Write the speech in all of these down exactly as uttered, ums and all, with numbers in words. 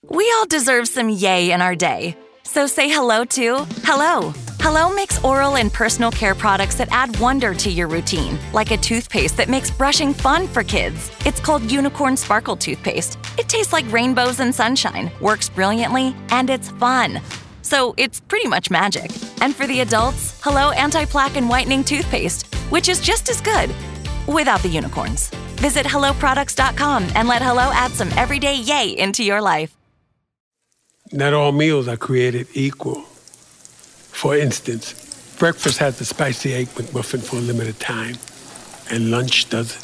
We all deserve some yay in our day. So say hello to Hello. Hello makes oral and personal care products that add wonder to your routine, like a toothpaste that makes brushing fun for kids. It's called Unicorn Sparkle Toothpaste. It tastes like rainbows and sunshine, works brilliantly, and it's fun. So it's pretty much magic. And for the adults, Hello Anti-Plaque and Whitening Toothpaste, which is just as good, without the unicorns. Visit hello products dot com and let Hello add some everyday yay into your life. Not all meals are created equal. For instance, breakfast has the spicy egg McMuffin for a limited time, and lunch doesn't.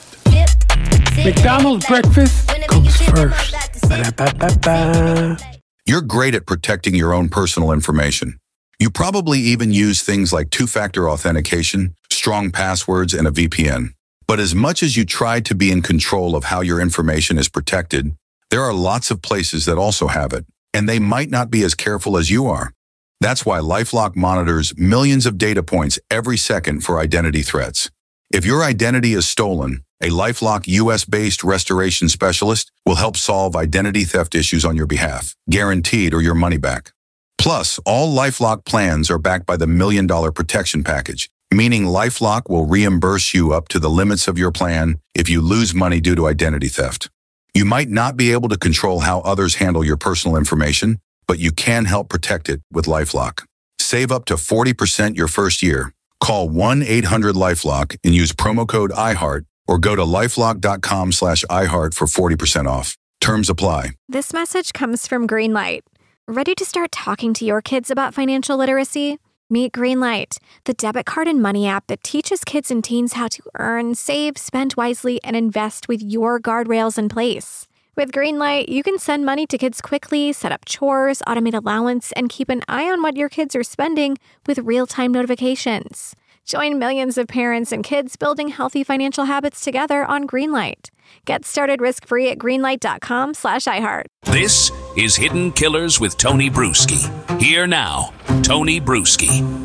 McDonald's breakfast comes first. Ba-da-ba-ba-ba. You're great at protecting your own personal information. You probably even use things like two-factor authentication, strong passwords, and a V P N. But as much as you try to be in control of how your information is protected, there are lots of places that also have it, and they might not be as careful as you are. That's why LifeLock monitors millions of data points every second for identity threats. If your identity is stolen, a LifeLock U S-based restoration specialist will help solve identity theft issues on your behalf, guaranteed or your money back. Plus, all LifeLock plans are backed by the Million Dollar Protection Package, meaning LifeLock will reimburse you up to the limits of your plan if you lose money due to identity theft. You might not be able to control how others handle your personal information, but you can help protect it with LifeLock. Save up to forty percent your first year. Call one eight hundred LifeLock and use promo code iHeart or go to lifelock.com slash iHeart for forty percent off. Terms apply. This message comes from Greenlight. Ready to start talking to your kids about financial literacy? Meet Greenlight, the debit card and money app that teaches kids and teens how to earn, save, spend wisely, and invest with your guardrails in place. With Greenlight, you can send money to kids quickly, set up chores, automate allowance, and keep an eye on what your kids are spending with real-time notifications. Join millions of parents and kids building healthy financial habits together on Greenlight. Get started risk-free at greenlight.com slash iHeart. This is Hidden Killers with Tony Bruschi. Here now, Tony Bruschi.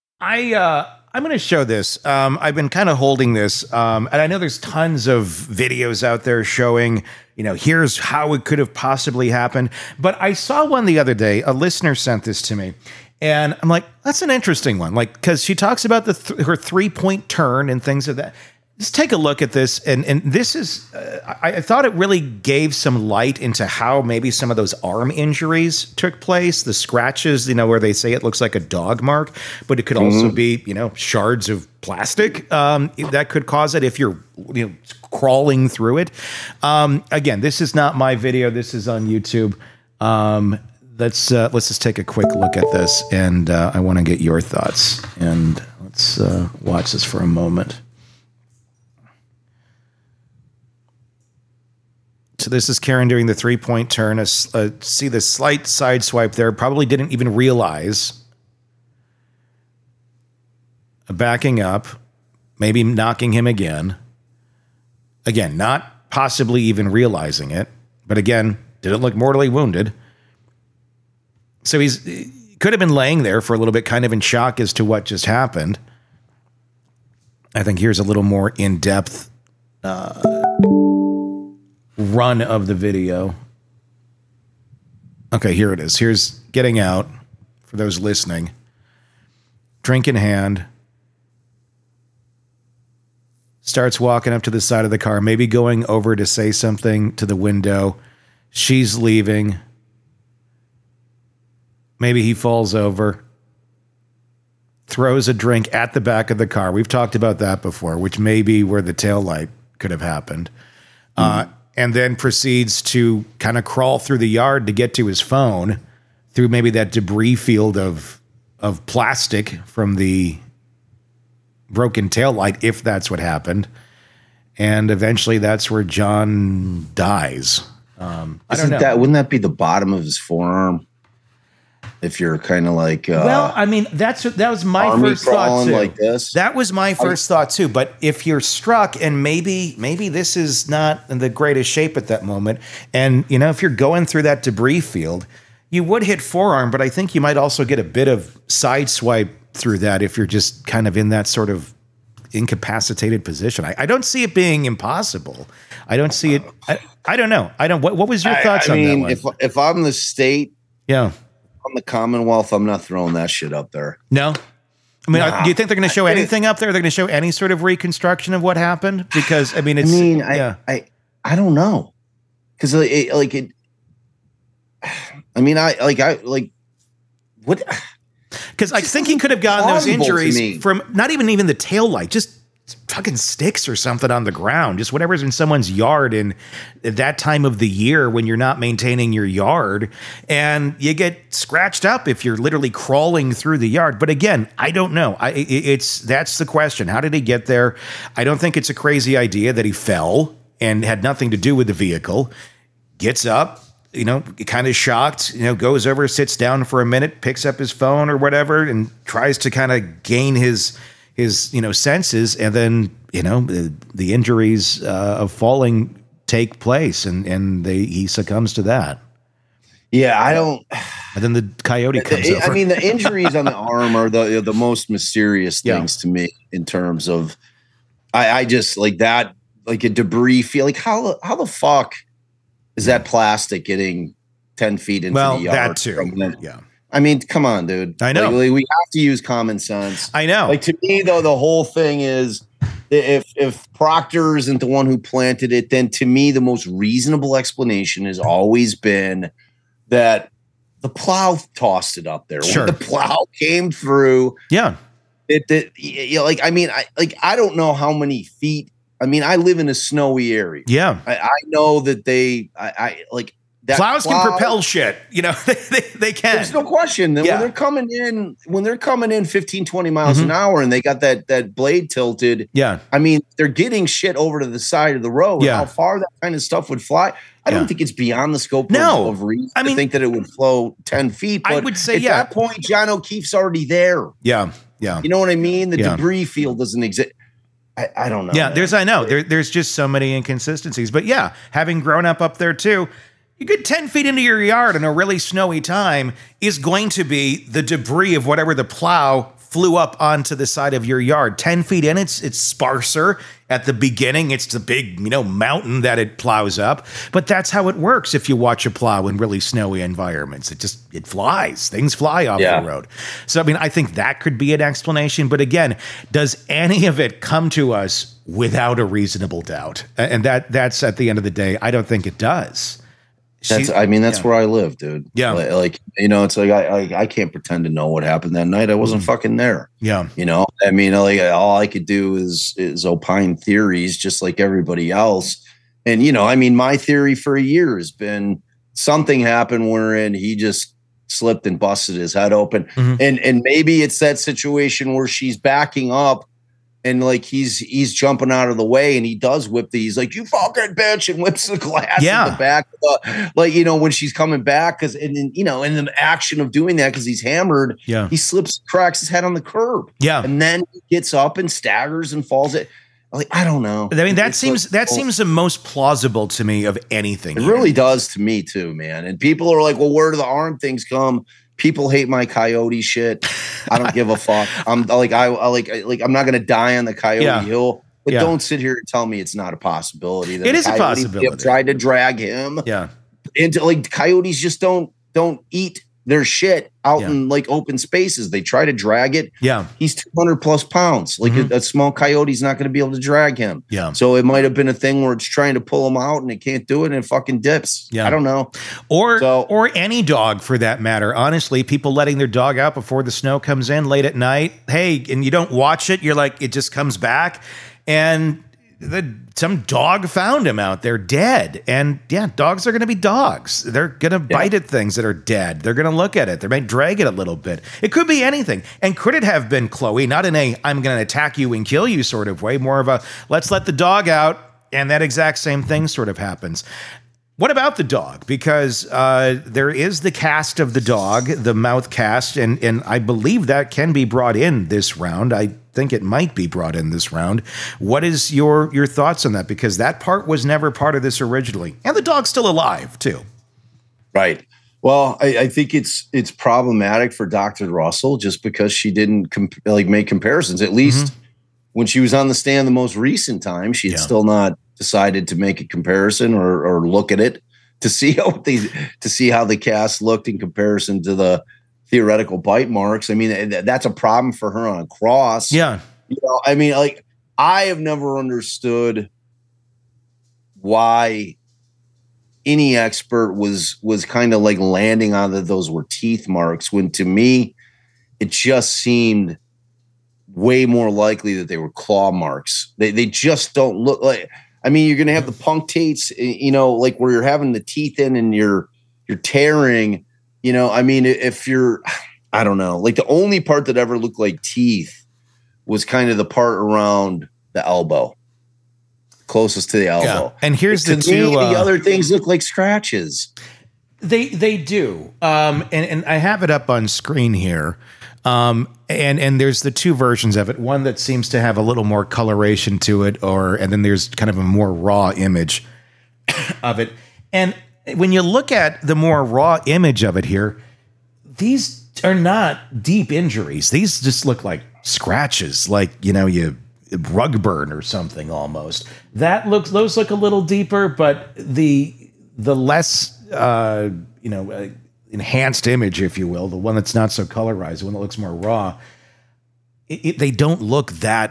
I, uh, I'm going to show this. Um, I've been kind of holding this, um, and I know there's tons of videos out there showing, you know, here's how it could have possibly happened. But I saw one the other day. A listener sent this to me. And I'm like, that's an interesting one. Like, because she talks about the th- her three-point turn and things of that. Let's take a look at this. And and this is, uh, I, I thought it really gave some light into how maybe some of those arm injuries took place. The scratches, you know, where they say it looks like a dog mark, but it could mm-hmm. also be, you know, shards of plastic um, that could cause it if you're, you know, crawling through it. Um, again, this is not my video. This is on YouTube. Um, let's uh, let's just take a quick look at this, and uh, I want to get your thoughts. And let's uh, watch this for a moment. So this is Karen doing the three-point turn. A, a, see the slight side swipe there. Probably didn't even realize. Backing up, maybe knocking him again. Again, not possibly even realizing it. But again, didn't look mortally wounded. So he's he could have been laying there for a little bit, kind of in shock as to what just happened. I think here's a little more in-depth uh, run of the video. Okay, here it is. Here's getting out for those listening. Drink in hand. Starts walking up to the side of the car, maybe going over to say something to the window. She's leaving. Maybe he falls over. Throws a drink at the back of the car. We've talked about that before, which may be where the taillight could have happened. Mm-hmm. Uh, and then proceeds to kind of crawl through the yard to get to his phone through maybe that debris field of of plastic from the broken taillight, if that's what happened. And eventually that's where John dies. Um, I don't know. That, wouldn't that be the bottom of his forearm? If you're kind of like, uh, well, I mean, that's that was my first thought too. Like this. That was my first I, thought too. But if you're struck, and maybe maybe this is not in the greatest shape at that moment, and you know, if you're going through that debris field, you would hit forearm, but I think you might also get a bit of side swipe through that if you're just kind of in that sort of incapacitated position. I, I don't see it being impossible. I don't see it. I, I don't know. I don't. What, what was your thoughts I, I on mean, that one? if if I'm the state, yeah, I'm the Commonwealth, I'm not throwing that shit up there. No. I mean, Nah. do you think they're going to show anything up there? They're going to show any sort of reconstruction of what happened? Because I mean, it's. I mean, yeah. I, I I don't know, because like it, like it. I mean, I like I like what. Because I think he could have gotten those plausible to injuries me. from not even even the tail light, just fucking sticks or something on the ground, just whatever's in someone's yard. And at that time of the year when you're not maintaining your yard, and you get scratched up if you're literally crawling through the yard. But again, I don't know. I, it, it's that's the question. How did he get there? I don't think it's a crazy idea that he fell and had nothing to do with the vehicle. Gets up, you know, kind of shocked, you know, goes over, sits down for a minute, picks up his phone or whatever, and tries to kind of gain his, his, you know, senses. And then, you know, the, the injuries uh, of falling take place, and, and they, he succumbs to that. Yeah, I don't. And then the coyote comes the, over. I mean, the injuries on the arm are the the most mysterious things Yeah. to me in terms of. I, I just like that, like a debris feel. Like how how the fuck is that plastic getting ten feet into well, the yard? that too. from them? Yeah. I mean, come on, dude. I know. Like, like, we have to use common sense. I know. Like, to me, though, the whole thing is if if Proctor isn't the one who planted it, then to me, the most reasonable explanation has always been that the plow tossed it up there. Sure. When the plow came through, Yeah. it, it you know, like I mean, I like I don't know how many feet. I mean, I live in a snowy area. Yeah. I, I know that they, I, I like that. Plows plow- can propel shit. You know, they, they, they can. There's no question that Yeah. when they're coming in, when they're coming in fifteen, twenty miles Mhm. an hour and they got that that blade tilted, Yeah. I mean, they're getting shit over to the side of the road. Yeah. How far that kind of stuff would fly, I Yeah. don't think it's beyond the scope No. of, of reason I to mean- think that it would flow ten feet. I But would say, at yeah. that point, John O'Keefe's already there. Yeah. Yeah. You know what I mean? The Yeah. debris field doesn't exist. I, I don't know. Yeah, man. there's I know there, there's just so many inconsistencies, but yeah, having grown up up there too, you get ten feet into your yard in a really snowy time is going to be the debris of whatever the plow flew up onto the side of your yard. ten feet in, it's it's sparser at the beginning. It's the big, you know, mountain that it plows up, but that's how it works. If you watch a plow in really snowy environments, it just it flies. Things fly off Yeah. the road. So I mean, I think that could be an explanation. But again, does any of it come to us without a reasonable doubt? And that that's at the end of the day, I don't think it does. That's, She- I mean, that's yeah. where I live, dude. Yeah. Like, like, you know, it's like I, I I can't pretend to know what happened that night. I wasn't Mm. fucking there. Yeah. You know, I mean, like all I could do is is opine theories, just like everybody else. And you know, I mean, my theory for a year has been something happened wherein he just slipped and busted his head open, Mhm. and and maybe it's that situation where she's backing up. And like he's he's jumping out of the way, and he does whip the. He's like, "You fucking bitch!" and whips the glass Yeah. in the back. Of the, like you know when she's coming back, because and then you know in the action of doing that, because he's hammered, Yeah. he slips, cracks his head on the curb, Yeah. and then he gets up and staggers and falls. It like I don't know. I mean, that It's seems like- that seems the most plausible to me of anything. It here. really does to me too, man. And people are like, "Well, where do the arm things come?" People hate my coyote shit. I don't give a fuck. I'm like I, I like I- like I'm not gonna die on the coyote Yeah. hill. But Yeah. don't sit here and tell me it's not a possibility. That It is a coyote possibility. have tried to drag him Yeah. into like coyotes just don't don't eat their shit out Yeah. in like open spaces. They try to drag it. Yeah. He's two hundred plus pounds. Like Mhm. a, a small coyote's not going to be able to drag him. Yeah. So it might have been a thing where it's trying to pull him out and it can't do it and it fucking dips. Yeah. I don't know. Or So- or any dog for that matter. Honestly, people letting their dog out before the snow comes in late at night. Hey, and you don't watch it, you're like, it just comes back. And the some dog found him out there dead. And yeah, dogs are gonna be dogs. They're gonna bite at things that are dead. They're gonna look at it. They might drag it a little bit. It could be anything. And could it have been Chloe, not in a I'm gonna attack you and kill you sort of way, more of a let's let the dog out, and that exact same thing sort of happens. What about the dog? Because uh, there is the cast of the dog, the mouth cast, and and I believe that can be brought in this round. I think it might be brought in this round. What is your your thoughts on that? Because that part was never part of this originally, and the dog's still alive too. Right. Well, I, I think it's it's problematic for Doctor Russell just because she didn't comp- like make comparisons. At least when she was on the stand the most recent time, she had Yeah. still not decided to make a comparison or, or look at it to see how they to see how the cast looked in comparison to the theoretical bite marks. I mean, that's a problem for her on a cross. Yeah. You know, I mean, like, I have never understood why any expert was was kind of like landing on that those were teeth marks, when to me it just seemed way more likely that they were claw marks. They they just don't look like. I mean, you're going to have the punctates, you know, like where you're having the teeth in and you're you're tearing. You know, I mean, if you're, I don't know, like the only part that ever looked like teeth was kind of the part around the elbow, closest to the elbow. Yeah. And here's to the two. Me, uh, the other things look like scratches. They they do, um, and and I have it up on screen here, um, and and there's the two versions of it. One that seems to have a little more coloration to it, or and then there's kind of a more raw image of it. And when you look at the more raw image of it here, these are not deep injuries. These just look like scratches, like, you know, you rug burn or something almost. That looks, those look a little deeper, but the the less, uh, you know, uh, enhanced image, if you will, the one that's not so colorized, the one that looks more raw, it, it, they don't look that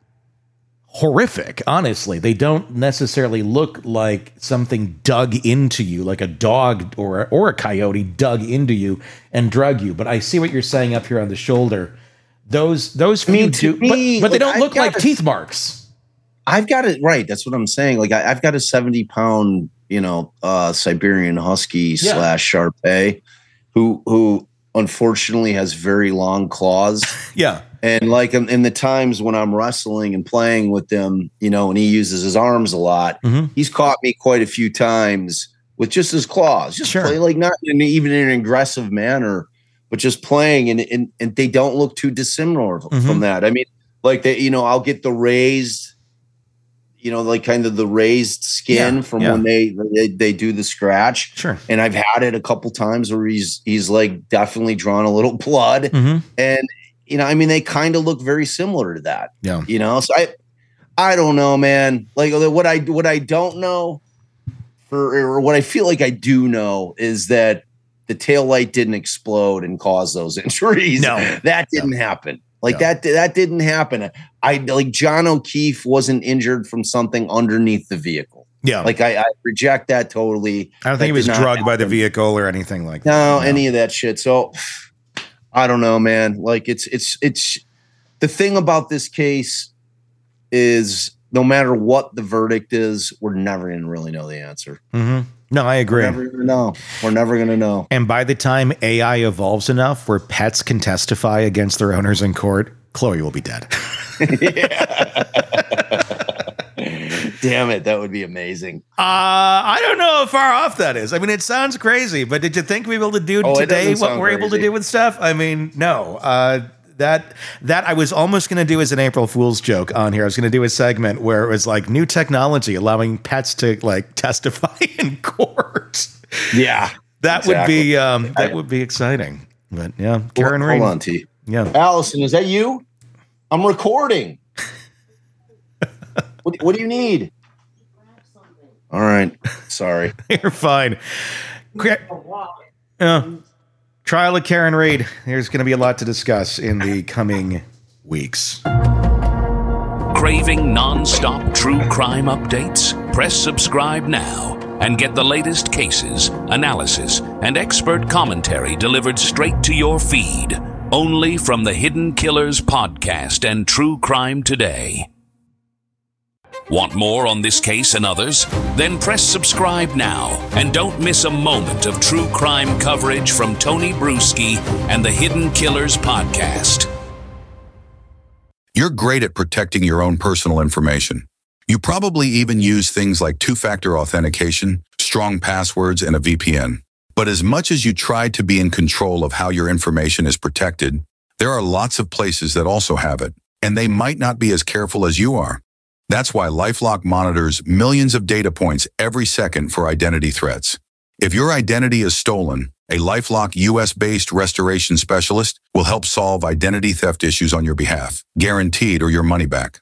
horrific, honestly. They don't necessarily look like something dug into you, like a dog or, or a coyote dug into you and drug you. But I see what you're saying up here on the shoulder. Those those few I mean, do, me, but, but they like, don't look like a, teeth marks. I've got it right. That's what I'm saying. Like I, I've got a seventy pound, you know, uh, Siberian Husky yeah. slash Shar Pei, who who unfortunately has very long claws. Yeah. And like in, in the times when I'm wrestling and playing with them, you know, and he uses his arms a lot, mm-hmm. he's caught me quite a few times with just his claws, just sure. play, like not in, even in an aggressive manner, but just playing. And, and, and they don't look too dissimilar mm-hmm. from that. I mean, like they, you know, I'll get the raised, you know, like kind of the raised skin yeah, from yeah. when they, they they do the scratch. Sure. And I've had it a couple times where he's he's like definitely drawn a little blood. Mm-hmm. And you know, I mean, they kind of look very similar to that. Yeah. You know, so I I don't know, man. Like what I what I don't know for or what I feel like I do know is that the tail light didn't explode and cause those injuries. No, that didn't no. happen. Like no. that, that didn't happen. I like John O'Keefe wasn't injured from something underneath the vehicle. Yeah. Like I, I reject that totally. I don't think that he was drugged happen. by the vehicle or anything like no, that. No, any of that shit. So I don't know, man. Like it's, it's, it's the thing about this case is no matter what the verdict is, we're never going to really know the answer. Mm-hmm. No, I agree. We're never gonna know. We're never going to know. And by the time A I evolves enough where pets can testify against their owners in court, Chloe will be dead. Damn it. That would be amazing. Uh, I don't know how far off that is. I mean, it sounds crazy, but did you think we'd be able to do oh, today what we're crazy. able to do with stuff? I mean, no. Uh, That that I was almost going to do as an April Fool's joke on here. I was going to do a segment where it was like new technology allowing pets to like testify in court. Yeah, that exactly. would be um, that would be exciting. But yeah, Karen Hold Reed. on, T. Yeah, Allison, is that you? I'm recording. what, what do you need? All right, sorry. You're fine. Yeah. Trial of Karen Reed. There's going to be a lot to discuss in the coming weeks. Craving non-stop true crime updates? Press subscribe now and get the latest cases, analysis, and expert commentary delivered straight to your feed. Only from the Hidden Killers podcast and True Crime Today. Want more on this case and others? Then press subscribe now and don't miss a moment of true crime coverage from Tony Bruschi and the Hidden Killers podcast. You're great at protecting your own personal information. You probably even use things like two-factor authentication, strong passwords, and a V P N. But as much as you try to be in control of how your information is protected, there are lots of places that also have it, and they might not be as careful as you are. That's why LifeLock monitors millions of data points every second for identity threats. If your identity is stolen, a LifeLock U S-based restoration specialist will help solve identity theft issues on your behalf, guaranteed or your money back.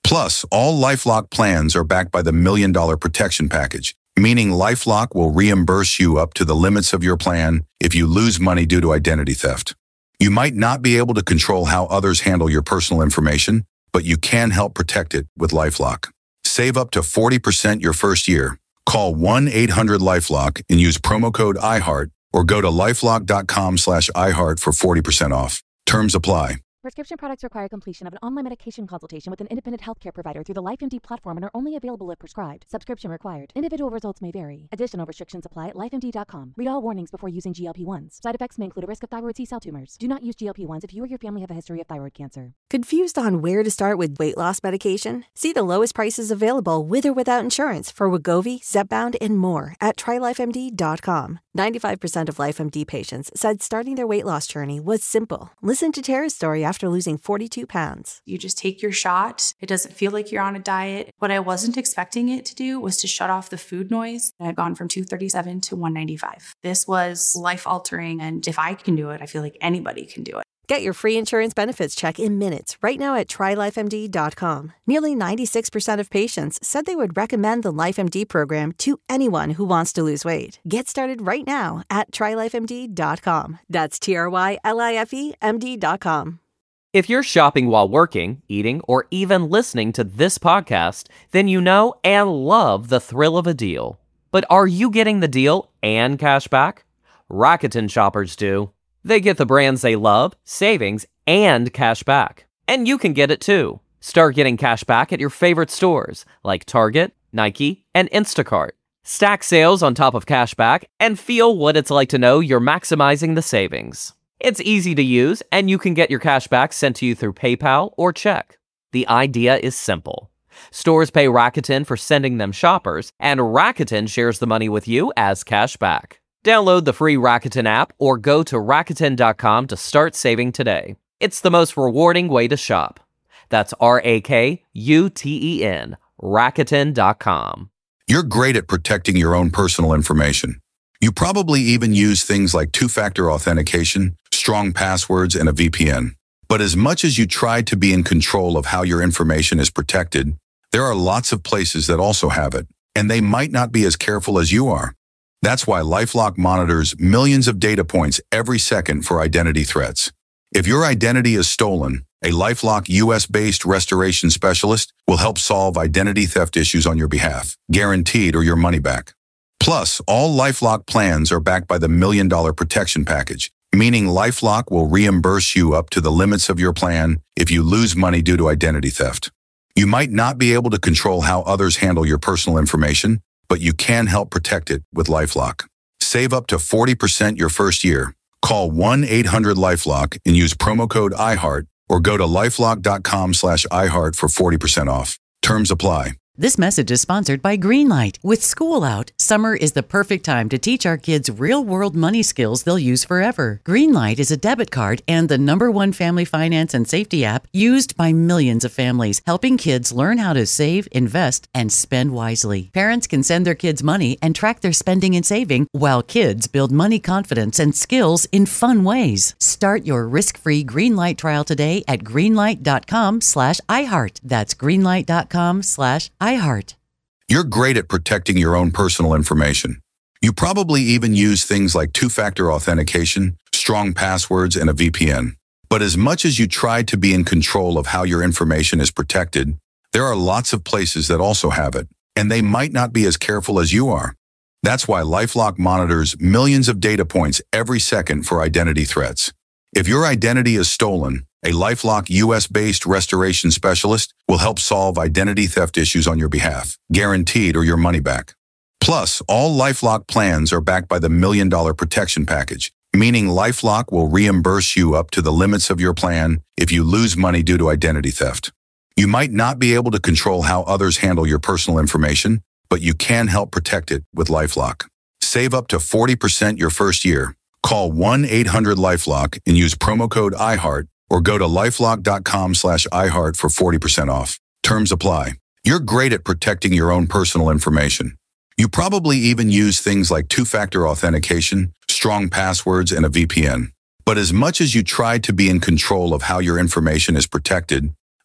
Plus, all LifeLock plans are backed by the Million Dollar Protection Package, meaning LifeLock will reimburse you up to the limits of your plan if you lose money due to identity theft. You might not be able to control how others handle your personal information, but you can help protect it with LifeLock. Save up to forty percent your first year. Call one eight hundred LifeLock and use promo code iHeart or go to lifelock.com slash iHeart for forty percent off. Terms apply. Prescription products require completion of an online medication consultation with an independent healthcare provider through the LifeMD platform and are only available if prescribed. Subscription required. Individual results may vary. Additional restrictions apply at life M D dot com. Read all warnings before using G L P one s. Side effects may include a risk of thyroid C-cell tumors. Do not use G L P one s if you or your family have a history of thyroid cancer. Confused on where to start with weight loss medication? See the lowest prices available with or without insurance for Wegovy, Zepbound, and more at try life M D dot com. ninety-five percent of LifeMD patients said starting their weight loss journey was simple. Listen to Tara's story after losing forty-two pounds. You just take your shot. It doesn't feel like you're on a diet. What I wasn't expecting it to do was to shut off the food noise. I've gone from two thirty-seven to one ninety-five. This was life-altering, and if I can do it, I feel like anybody can do it. Get your free insurance benefits check in minutes right now at try life M D dot com. Nearly ninety-six percent of patients said they would recommend the LifeMD program to anyone who wants to lose weight. Get started right now at try life M D dot com. That's T R Y L I F E M D dot com. If you're shopping while working, eating, or even listening to this podcast, then you know and love the thrill of a deal. But are you getting the deal and cash back? Rakuten shoppers do. They get the brands they love, savings, and cash back. And you can get it too. Start getting cash back at your favorite stores like Target, Nike, and Instacart. Stack sales on top of cash back and feel what it's like to know you're maximizing the savings. It's easy to use, and you can get your cash back sent to you through PayPal or check. The idea is simple. Stores pay Rakuten for sending them shoppers, and Rakuten shares the money with you as cash back. Download the free Rakuten app or go to Rakuten dot com to start saving today. It's the most rewarding way to shop. That's R A K U T E N, Rakuten dot com. You're great at protecting your own personal information. You probably even use things like two-factor authentication, strong passwords, and a V P N. But as much as you try to be in control of how your information is protected, there are lots of places that also have it, and they might not be as careful as you are. That's why LifeLock monitors millions of data points every second for identity threats. If your identity is stolen, a LifeLock U S-based restoration specialist will help solve identity theft issues on your behalf, guaranteed or your money back. Plus, all LifeLock plans are backed by the Million Dollar Protection Package, meaning LifeLock will reimburse you up to the limits of your plan if you lose money due to identity theft. You might not be able to control how others handle your personal information, but you can help protect it with LifeLock. Save up to forty percent your first year. Call one eight hundred LifeLock and use promo code iHeart or go to lifelock.com slash iHeart for forty percent off. Terms apply. This message is sponsored by Greenlight. With school out, summer is the perfect time to teach our kids real-world money skills they'll use forever. Greenlight is a debit card and the number one family finance and safety app used by millions of families, helping kids learn how to save, invest, and spend wisely. Parents can send their kids money and track their spending and saving, while kids build money confidence and skills in fun ways. Start your risk-free Greenlight trial today at greenlight.com slash iHeart. That's greenlight.com slash iHeart. You're great at protecting your own personal information. You probably even use things like two-factor authentication, strong passwords, and a V P N. But as much as you try to be in control of how your information is protected, there are lots of places that also have it, and they might not be as careful as you are. That's why LifeLock monitors millions of data points every second for identity threats. If your identity is stolen, a LifeLock U S-based restoration specialist will help solve identity theft issues on your behalf, guaranteed or your money back. Plus, all LifeLock plans are backed by the Million Dollar Protection Package, meaning LifeLock will reimburse you up to the limits of your plan if you lose money due to identity theft. You might not be able to control how others handle your personal information, but you can help protect it with LifeLock. Save up to forty percent your first year. Call one eight hundred LifeLock and use promo code iHeart or go to lifelock.com slash iHeart for forty percent off. Terms apply. You're great at protecting your own personal information. You probably even use things like two-factor authentication, strong passwords, and a V P N. But as much as you try to be in control of how your information is protected,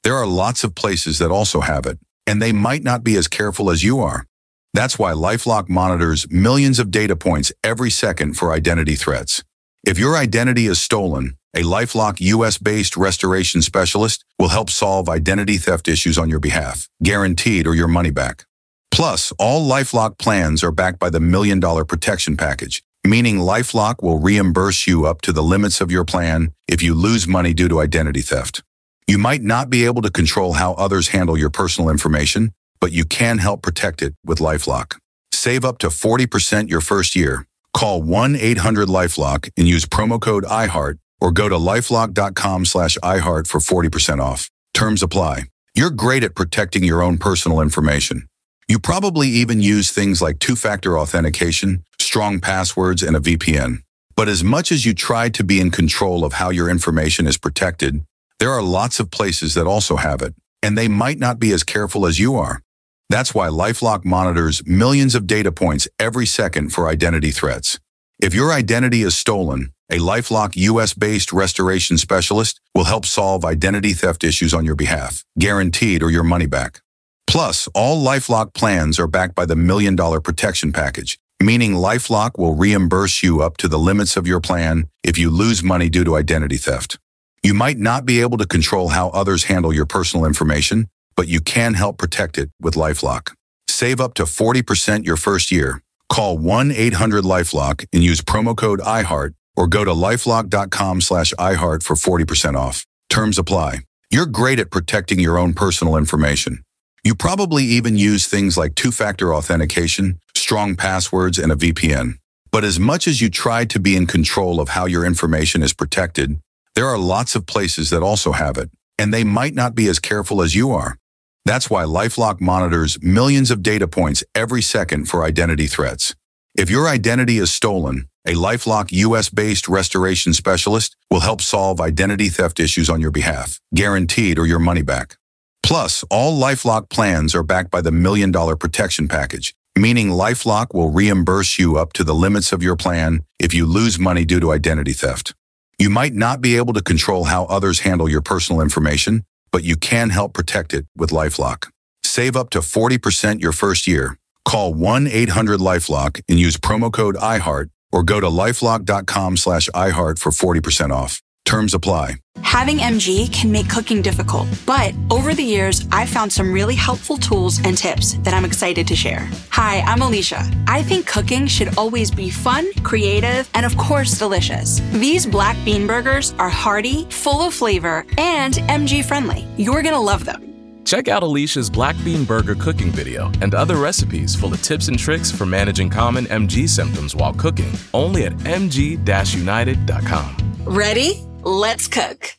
There are lots of places that also have it, and they might not be as careful as you are. That's why LifeLock monitors millions of data points every second for identity threats. If your identity is stolen, a LifeLock U S-based restoration specialist will help solve identity theft issues on your behalf, guaranteed or your money back. Plus, all LifeLock plans are backed by the Million Dollar Protection Package, meaning LifeLock will reimburse you up to the limits of your plan if you lose money due to identity theft. You might not be able to control how others handle your personal information, but you can help protect it with LifeLock. Save up to forty percent your first year. Call one eight hundred LifeLock and use promo code iHeart or go to lifelock.com slash iHeart for forty percent off. Terms apply. You're great at protecting your own personal information. You probably even use things like two-factor authentication, strong passwords, and a V P N. But as much as you try to be in control of how your information is protected, there are lots of places that also have it, and they might not be as careful as you are. That's why LifeLock monitors millions of data points every second for identity threats. If your identity is stolen, a LifeLock U S-based restoration specialist will help solve identity theft issues on your behalf, guaranteed or your money back. Plus, all LifeLock plans are backed by the Million Dollar Protection Package, meaning LifeLock will reimburse you up to the limits of your plan if you lose money due to identity theft. You might not be able to control how others handle your personal information, but you can help protect it with LifeLock. Save up to forty percent your first year. Call one eight hundred LifeLock and use promo code iHeart or go to lifelock.com slash iHeart for forty percent off. Terms apply. You're great at protecting your own personal information. You probably even use things like two-factor authentication, strong passwords, and a V P N. But as much as you try to be in control of how your information is protected, there are lots of places that also have it, and they might not be as careful as you are. That's why LifeLock monitors millions of data points every second for identity threats. If your identity is stolen, a LifeLock U S-based restoration specialist will help solve identity theft issues on your behalf, guaranteed or your money back. Plus, all LifeLock plans are backed by the Million Dollar Protection Package, meaning LifeLock will reimburse you up to the limits of your plan if you lose money due to identity theft. You might not be able to control how others handle your personal information, but you can help protect it with LifeLock. Save up to forty percent your first year. Call one eight hundred LifeLock and use promo code iHeart or go to lifelock.com slash iHeart for forty percent off. Terms apply. Having M G can make cooking difficult, but over the years, I've found some really helpful tools and tips that I'm excited to share. Hi, I'm Alicia. I think cooking should always be fun, creative, and of course, delicious. These black bean burgers are hearty, full of flavor, and M G friendly. You're gonna love them. Check out Alicia's Black Bean Burger cooking video and other recipes full of tips and tricks for managing common M G symptoms while cooking, only at m g dash united dot com. Ready? Let's cook.